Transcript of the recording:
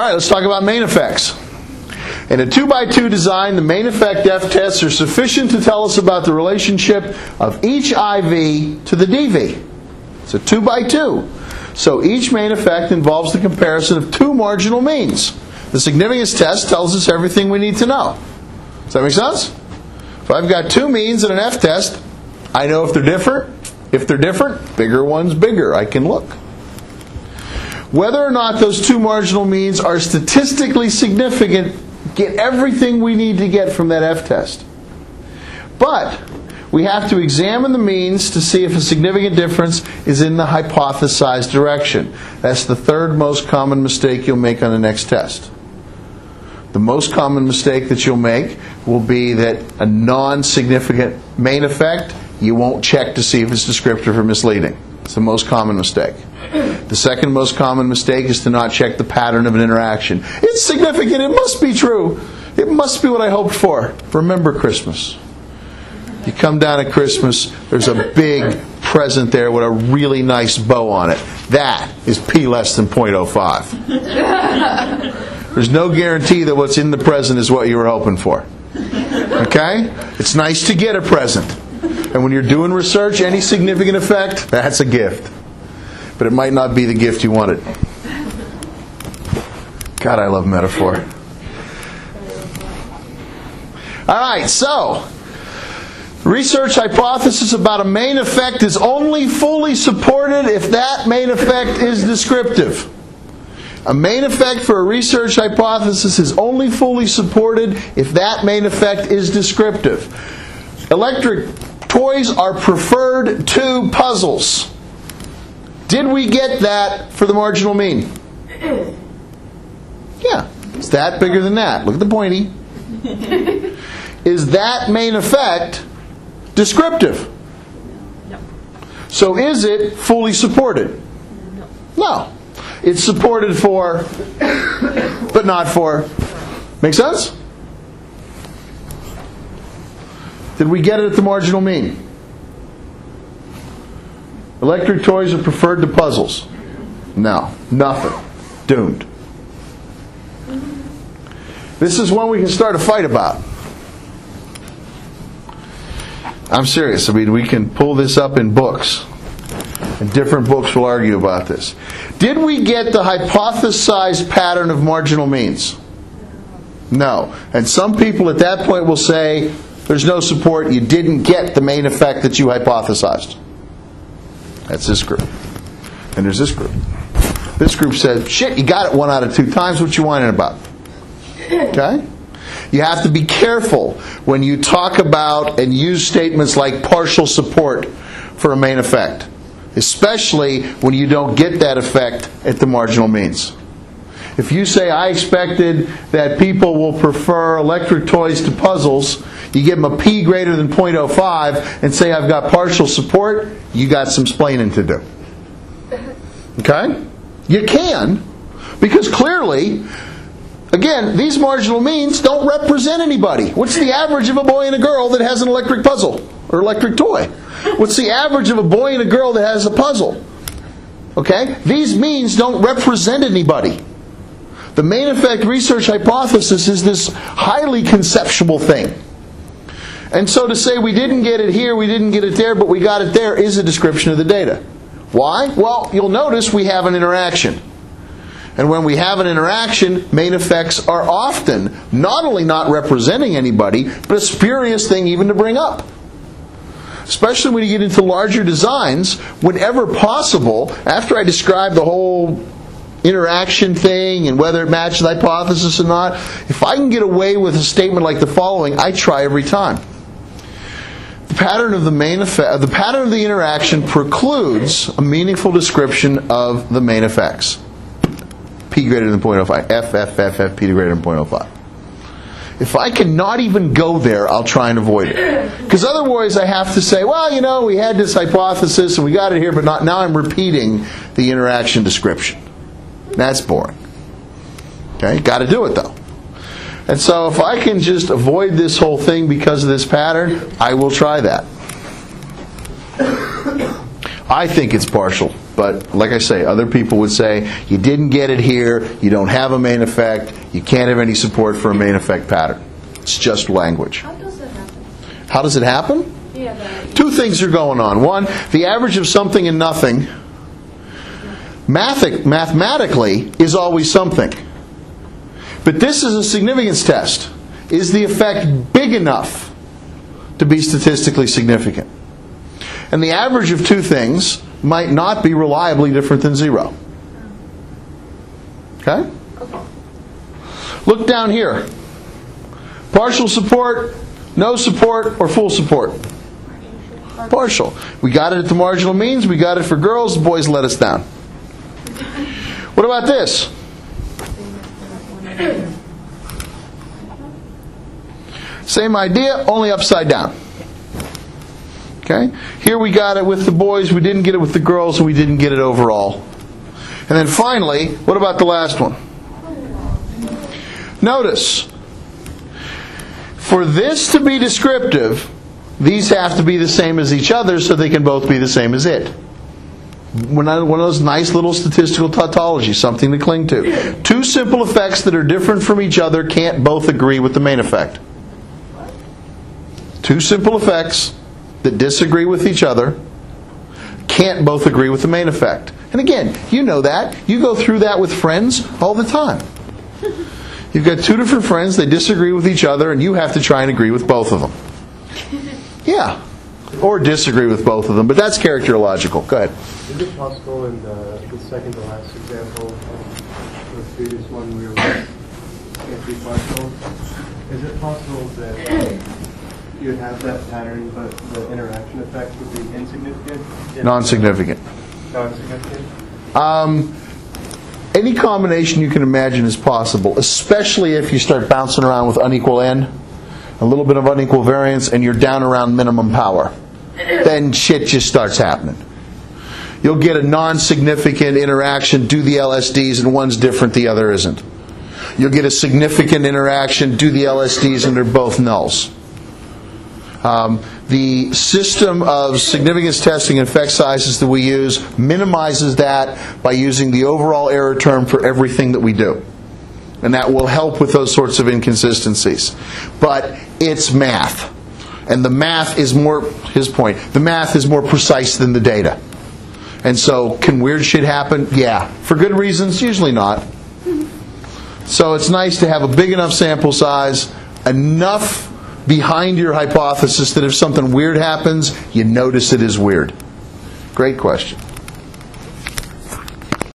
right, let's talk about main effects. In a 2x2 design, the main effect f-tests are sufficient to tell us about the relationship of each IV to the DV. It's a 2x2. So each main effect involves the comparison of two marginal means. The significance test tells us everything we need to know. Does that make sense? If I've got two means and an f-test, I know if they're different. If they're different, bigger one's bigger. I can look. Whether or not those two marginal means are statistically significant, get everything we need to get from that f-test. But we have to examine the means to see if a significant difference is in the hypothesized direction. That's the third most common mistake you'll make on the next test. The most common mistake that you'll make will be that a non-significant main effect, you won't check to see if it's descriptive or misleading. It's the most common mistake. The second most common mistake is to not check the pattern of an interaction. It's significant. It must be true. It must be what I hoped for. Remember Christmas. You come down at Christmas, there's a big present there with a really nice bow on it. That is P less than 0.05. There's no guarantee that what's in the present is what you were hoping for. Okay? It's nice to get a present. And when you're doing research, any significant effect, that's a gift. But it might not be the gift you wanted. God, I love metaphor. Alright, so research hypothesis about a main effect is only fully supported if that main effect is descriptive. A main effect for a research hypothesis is only fully supported if that main effect is descriptive. Electric toys are preferred to puzzles. Did we get that for the marginal mean? Yeah. Is that bigger than that? Look at the pointy. Is that main effect descriptive? No. So is it fully supported? No. It's supported for, but not for. Make sense? Did we get it at the marginal mean? Electric toys are preferred to puzzles. No. Nothing. Doomed. This is one we can start a fight about. I'm serious. I mean, we can pull this up in books. And different books will argue about this. Did we get the hypothesized pattern of marginal means? No. And some people at that point will say, there's no support, you didn't get the main effect that you hypothesized. That's this group. And there's this group. This group says, shit, you got it 1 out of 2 times, what you whining about? Okay? You have to be careful when you talk about and use statements like partial support for a main effect. Especially when you don't get that effect at the marginal means. If you say, I expected that people will prefer electric toys to puzzles, you give them a P greater than 0.05 and say, I've got partial support, you got some splaining to do. Okay? You can, because clearly, again, these marginal means don't represent anybody. What's the average of a boy and a girl that has an electric puzzle or electric toy? What's the average of a boy and a girl that has a puzzle? Okay? These means don't represent anybody. The main effect research hypothesis is this highly conceptual thing. And so to say we didn't get it here, we didn't get it there, but we got it there is a description of the data. Why? Well, you'll notice we have an interaction. And when we have an interaction, main effects are often not only not representing anybody, but a spurious thing even to bring up. Especially when you get into larger designs, whenever possible, after I describe the whole interaction thing and whether it matches the hypothesis or not, if I can get away with a statement like the following, I try every time. The pattern of the main effect, the pattern of the interaction precludes a meaningful description of the main effects. P greater than 0.05. F, P greater than 0.05. If I cannot even go there, I'll try and avoid it. Because otherwise I have to say, well, you know, we had this hypothesis and we got it here, but not, now I'm repeating the interaction description. That's boring. Okay, got to do it though. And so if I can just avoid this whole thing because of this pattern, I will try that. I think it's partial. But like I say, other people would say, you didn't get it here, you don't have a main effect, you can't have any support for a main effect pattern. It's just language. How does that happen? How does it happen? Yeah, Two things are going on. One, the average of something and nothing mathematically is always something. But this is a significance test. Is the effect big enough to be statistically significant? And the average of two things might not be reliably different than 0. Okay? Look down here. Partial support, no support, or full support? Partial. We got it at the marginal means. We got it for girls. The boys let us down. What about this? Same idea, only upside down. Okay? Here we got it with the boys, we didn't get it with the girls, and we didn't get it overall. And then finally, what about the last one? Notice, for this to be descriptive, these have to be the same as each other so they can both be the same as it. One of those nice little statistical tautologies, something to cling to. Two simple effects that are different from each other can't both agree with the main effect. Two simple effects that disagree with each other can't both agree with the main effect. And again, you know that. You go through that with friends all the time. You've got two different friends, they disagree with each other, and you have to try and agree with both of them. Yeah. Or disagree with both of them, but that's characterological. Go ahead. Is it possible in the second to last example, the previous one we were anti-partial, is it possible that you would have that pattern, but the interaction effect would be insignificant? Non-significant. Non-significant? Any combination you can imagine is possible, especially if you start bouncing around with unequal n, a little bit of unequal variance, and you're down around minimum power. Then shit just starts happening. You'll get a non-significant interaction, do the LSDs, and one's different, the other isn't. You'll get a significant interaction, do the LSDs, and they're both nulls. The system of significance testing and effect sizes that we use minimizes that by using the overall error term for everything that we do. And that will help with those sorts of inconsistencies. But it's math. And the math is more, his point, the math is more precise than the data. And so, can weird shit happen? Yeah. For good reasons? Usually not. So it's nice to have a big enough sample size, enough behind your hypothesis that if something weird happens, you notice it is weird. Great question.